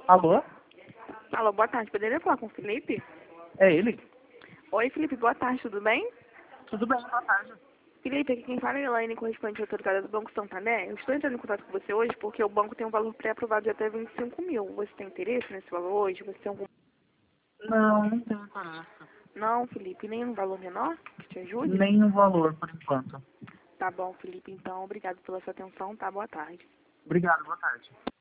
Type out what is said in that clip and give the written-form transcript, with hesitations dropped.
Alô? Alô, boa tarde. Poderia falar com o Felipe? É ele? Oi, Felipe. Boa tarde. Tudo bem? Tudo bem, boa tarde. Felipe, aqui quem fala é a Elaine, correspondente autorizada do Banco Santander. Eu estou entrando em contato com você hoje porque o banco tem um valor pré-aprovado de até 25 mil. Você tem interesse nesse valor hoje? Você tem algum... Não, não tenho interesse. Não, Felipe. Nem um valor menor que te ajude? Nenhum valor, por enquanto. Tá bom, Felipe. Então, obrigado pela sua atenção. Tá, boa tarde. Obrigado, boa tarde.